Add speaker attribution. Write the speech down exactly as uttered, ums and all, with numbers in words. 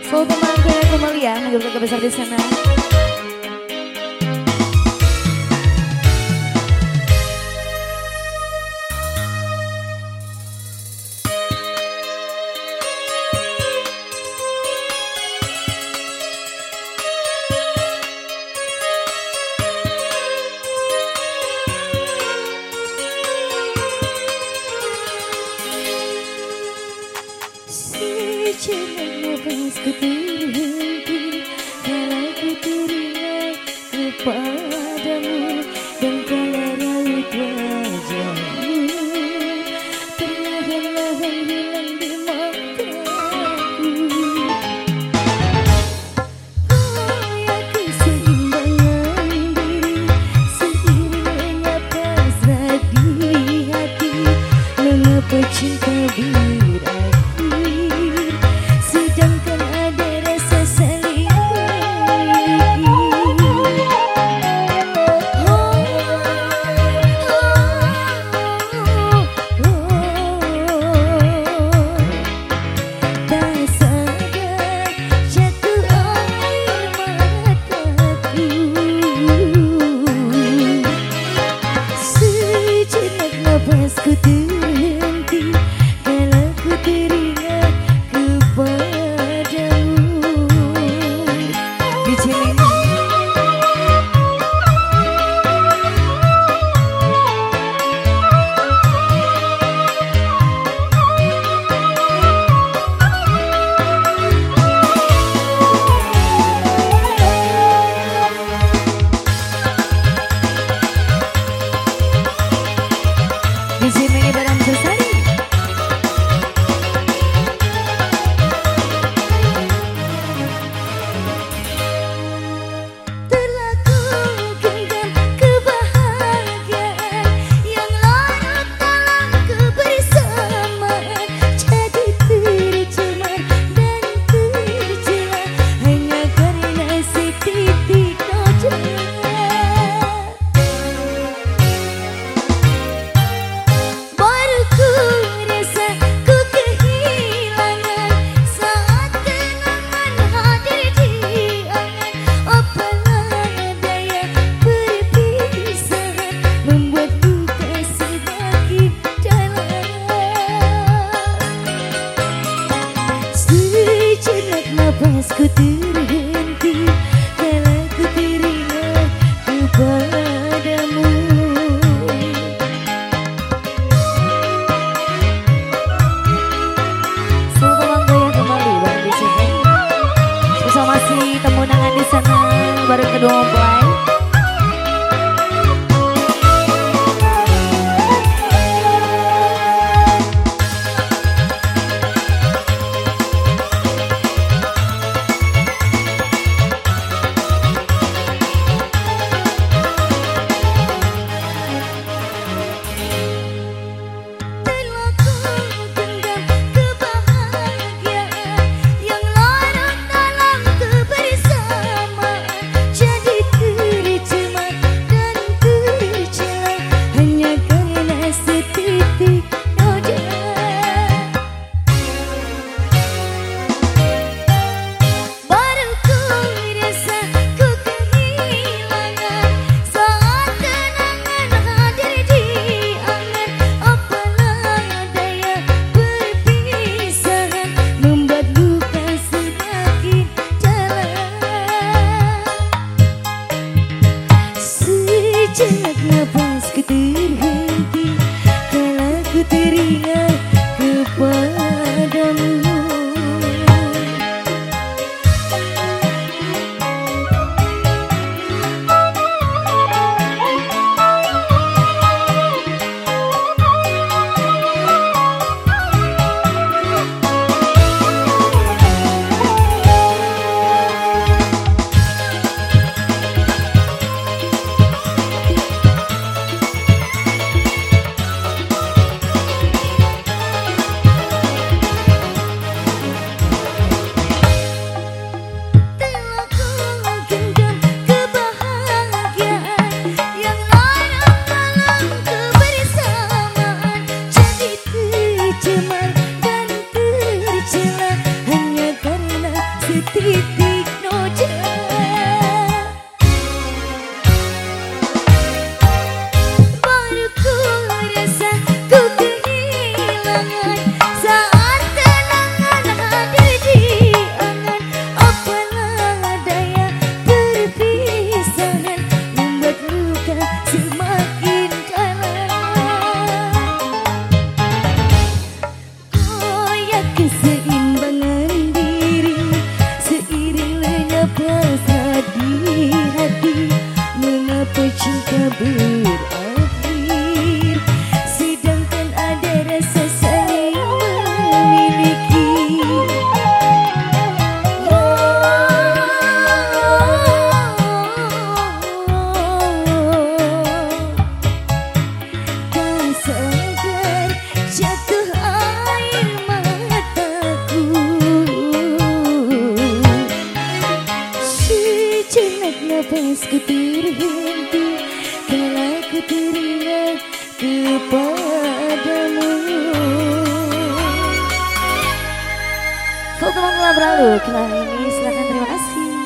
Speaker 1: Selalu pemangku yang kembali ya, menggabungkan besar di sana.
Speaker 2: Sejenak nafasku terhenti kala ku teringat kepadamu, dan kala raut wajahmu perlahan-lahan hilang di mataku. Goyah keseimbangan diri seiring napas di hati, mengapa cinta berakhir sedangkan ada rasa saling memiliki. Oh, oh, oh, oh. Tak sadar jatuh air mataku. Sejenak nafasku terhenti kala ku teringat kepadamu. Di Ciling Di Ciling Barang Sesari. Nafasku terhenti kala ku teringat kepadamu.
Speaker 1: Selalu pemangku yang kembali bareng di sini. Bersama si temunangan di sana bareng kedua mempelai.
Speaker 2: Jadi setitik noda. Baru ku rasa ku kehilangan saat kenangan ada di angan. Apalah daya perpisahan membuat luka semakin dalam. Koyak keseimbangan diri seiring lenyap rasa di hati. Mengapa cinta berakhir sedangkan ada rasa saling memiliki. Tak sadar jatuh air mataku. Sejenak nafasku terhenti kala ku teringat kepadamu.
Speaker 1: Kalau teman telah berlalu, kali ini silakan terima kasih.